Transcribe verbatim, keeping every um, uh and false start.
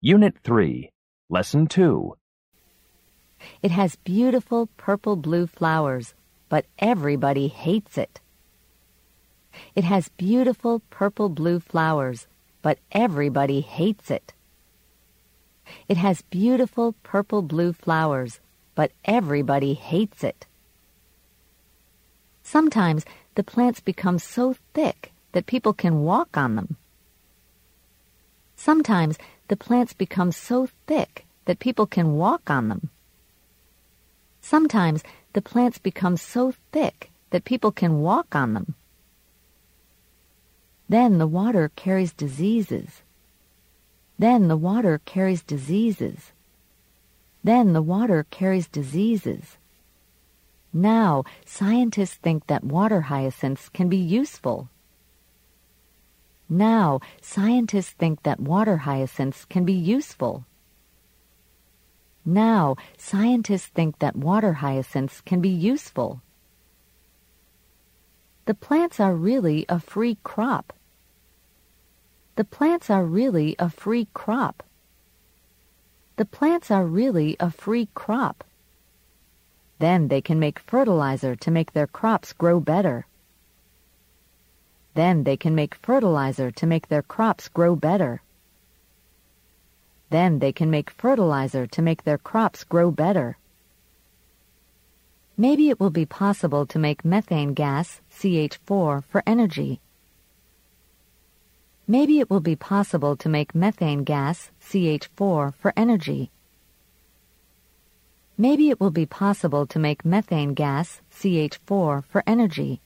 Unit three, Lesson two. It has beautiful purple-blue flowers, but everybody hates it. It has beautiful purple-blue flowers, but everybody hates it. It has beautiful purple-blue flowers, but everybody hates it. Sometimes the plants become so thick that people can walk on them. Sometimes the plants become so thick that people can walk on them. Sometimes the plants become so thick that people can walk on them. Then the water carries diseases. Then the water carries diseases. Then the water carries diseases. Now, scientists think that water hyacinths can be useful. Now, scientists think that water hyacinths can be useful. Now, scientists think that water hyacinths can be useful. The plants are really a free crop. The plants are really a free crop. The plants are really a free crop. Then they can make fertilizer to make their crops grow better. Then they can make fertilizer to make their crops grow better. Then they can make fertilizer to make their crops grow better. Maybe it will be possible to make methane gas, C H four, for energy. Maybe it will be possible to make methane gas, C H four, for energy. Maybe it will be possible to make methane gas, C H four, for energy.